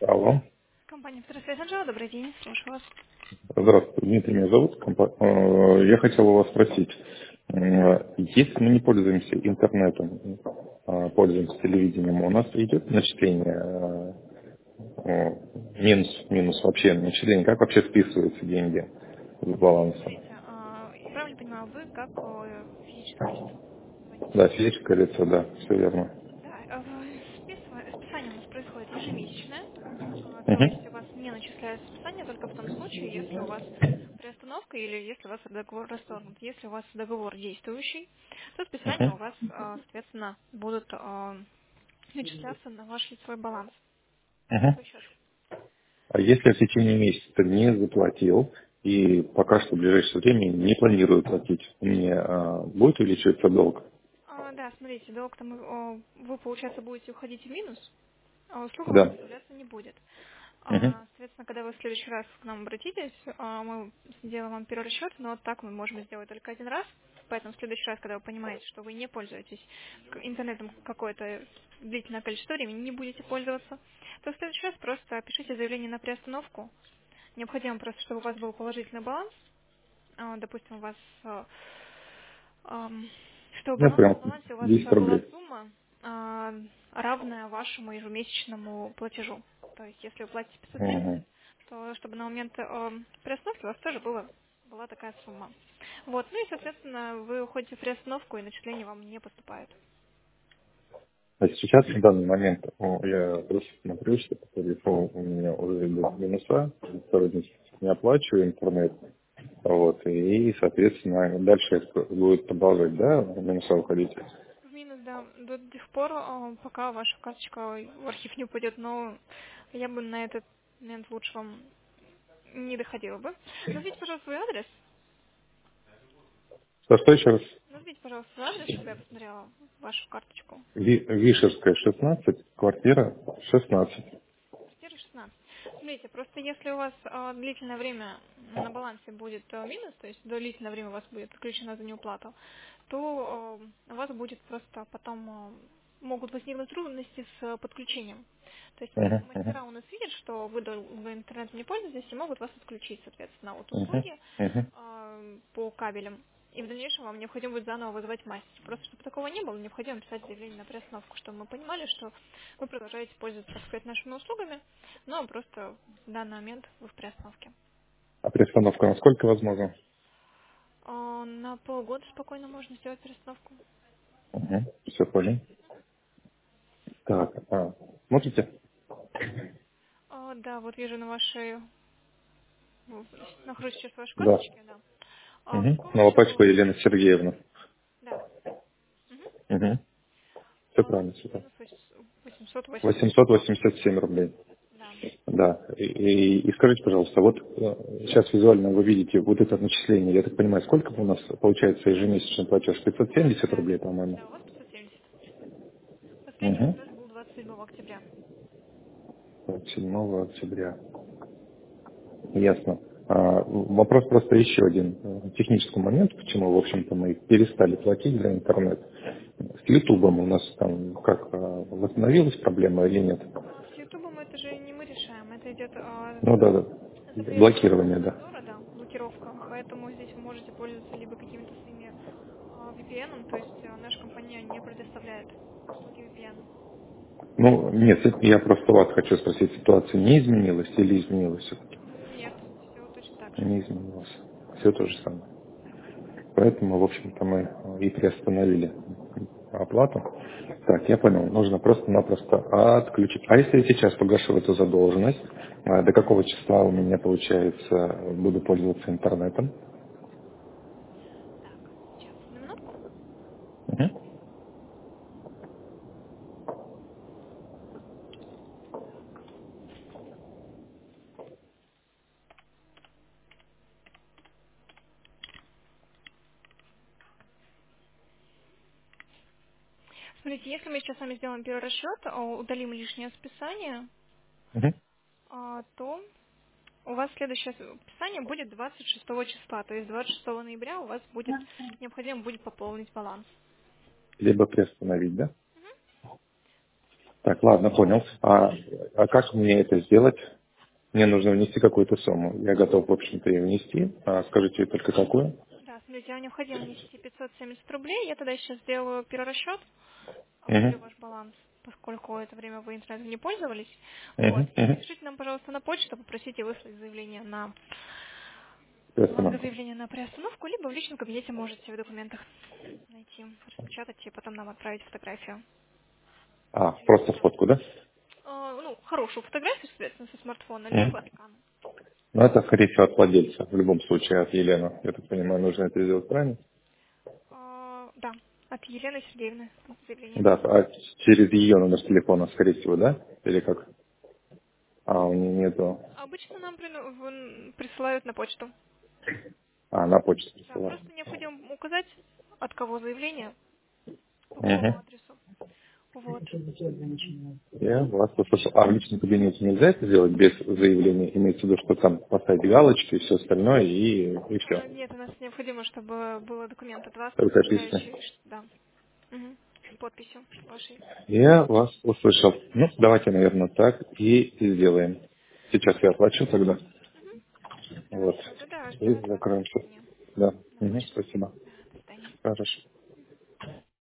Алло. Компания «Второсвет Анжела», добрый день, слушаю вас. Здравствуйте, Дмитрий меня зовут. Я хотел у вас спросить, если мы не пользуемся интернетом, пользуемся телевидением, у нас идет начисление, минус вообще начисление, как вообще списываются деньги с баланса? Смотрите, я правильно понимаю, вы как физическое лицо звоните? Да, физическое лицо, да, все верно. Да, списание у нас происходит ежемесячное, то Мгм, есть у вас не начисляется списание только в том случае, если у вас приостановка или если у вас договор расторгнут. Если у вас договор действующий, то списания у мгм, вас, соответственно, будут начисляться на ваш лицевой баланс, на мгм. лицевой счет. А если я в течение месяца не заплатил и пока что в ближайшее время не планирую платить, мне будет увеличиваться долг? Да, смотрите, долг там, вы, получается, будете уходить в минус, а услуга вам Да. поставляться не будет. Мгм. Соответственно, когда вы в следующий раз к нам обратитесь, мы сделаем вам перерасчет, но вот так мы можем сделать только один раз. Поэтому в следующий раз, когда вы понимаете, что вы не пользуетесь интернетом какое-то длительное количество времени, не будете пользоваться, то в следующий раз просто пишите заявление на приостановку. Необходимо просто, чтобы у вас был положительный баланс. Допустим, у вас чтобы Я на понял. балансе у вас 10 была рублей. сумма, равная вашему ежемесячному платежу. То есть, если вы платите 570, Мгм. то чтобы на момент приостановки у вас тоже была такая сумма. Вот, ну и, соответственно, вы уходите в приостановку, и начисление вам не поступает. А сейчас, в данный момент, я просто смотрю, что по тарифу у меня уже идут минуса, второй месяц не оплачиваю интернет, вот, и, соответственно, дальше это будет продолжать, да, минуса уходить. В минус, да, до тех пор, пока ваша карточка в архив не упадет, но я бы на этот момент лучше вам не доходила бы. Назовите, пожалуйста, свой адрес. Что еще раз? Назовите, пожалуйста, свой адрес, чтобы я посмотрела вашу карточку. Вишерская, 16, квартира 16. Квартира 16. Смотрите, просто если у вас длительное время на балансе будет минус, то есть длительное время у вас будет отключено за неуплату, то у вас будет просто потом могут возникнуть трудности с подключением. То есть Мгм, мгм, мастера у нас видят, что вы интернетом не пользуетесь и могут вас отключить, соответственно, от мгм, услуги мгм. по кабелям. И в дальнейшем вам необходимо будет заново вызывать мастера. Просто чтобы такого не было, необходимо писать заявление на приостановку, чтобы мы понимали, что вы продолжаете пользоваться, так сказать, нашими услугами, но просто в данный момент вы в приостановке. А приостановка насколько возможно? На полгода спокойно можно сделать приостановку. Все понял. Так, смотрите? Да, вот вижу на вашей, нахожусь сейчас в вашей Да. карточке, да. Какого Новопачка счета? Елена Сергеевна. Да. Мгм. Угу. Все Баланс правильно, все правильно. минус 887. 887 рублей. Да. Да. И скажите, пожалуйста, вот сейчас визуально вы видите вот это начисление, я так понимаю, сколько у нас получается ежемесячный платеж? 570 Да. рублей, по-моему. Да, у вас 570. Последний Угу. платеж был 27 октября. 7 октября. Ясно. Вопрос просто еще один. Технический момент, почему, в общем-то, мы перестали платить за интернет. С Ютубом у нас там как восстановилась проблема или нет? С Ютубом это же не мы решаем, это идет Ну да, да. запрет Блокирование, да. Роскомнадзора, да, блокировка. Поэтому здесь вы можете пользоваться либо какими-то своими VPN, то есть наша компания не предоставляет услуги VPN. Ну, нет, это я просто вас хочу спросить, ситуация не изменилась или изменилась все-таки? Нет, все точно так же. Не изменилась. Все то же самое. Поэтому, в общем-то, мы и приостановили оплату. Так, я понял, нужно просто-напросто отключить. А если я сейчас погашу эту задолженность, до какого числа у меня, получается, буду пользоваться интернетом? Так, сейчас, одну минутку. Мгм. Смотрите, если мы сейчас с вами сделаем первый расчет, удалим лишнее списание, Мгм. то у вас следующее списание будет 26 числа, то есть 26 ноября у вас будет необходимо будет пополнить баланс. Либо приостановить, да? Так, ладно, понял. А как мне это сделать? Мне нужно внести какую-то сумму. Я готов, в общем-то, ее внести. Скажите только какую? Да, смотрите, вам необходимо внести 570 рублей. Я тогда сейчас сделаю перерасчет, Угу. определю ваш баланс, поскольку это время вы интернетом не пользовались. Вот. Угу. И Угу. напишите нам, пожалуйста, на почту, попросите выслать заявление на Приостановку. заявление на приостановку, либо в личном кабинете можете в документах найти, распечатать и потом нам отправить фотографию. Просто фотку, да? Ну, хорошую фотографию, соответственно, со смартфона, Мгм. либо скан. Ну, это, скорее всего, от владельца. В любом случае, от Елены. Я так понимаю, нужно это сделать правильно? Да, от Елены Сергеевны заявление. Да, через ее номер телефона, скорее всего, да? Или как? У нее нету. Обычно нам присылают на почту. На почту Да, присылаю. просто необходимо указать, от кого заявление, по какому Угу. адресу. Вот. Я вас услышал. А в личном кабинете нельзя это сделать без заявления? Имеется в виду, что там поставить галочки и все остальное, и все. Нет, у нас необходимо, чтобы был документ от вас, Только письма. подтверждающий, да, с подписью вашей. Я вас услышал. Ну, давайте, наверное, так и сделаем. Сейчас я оплачу тогда. Вот. Давайте, тогда И ждем от вас закроем счет. заявление Да. на Угу, почту. спасибо. Да, до свидания. Хорошо.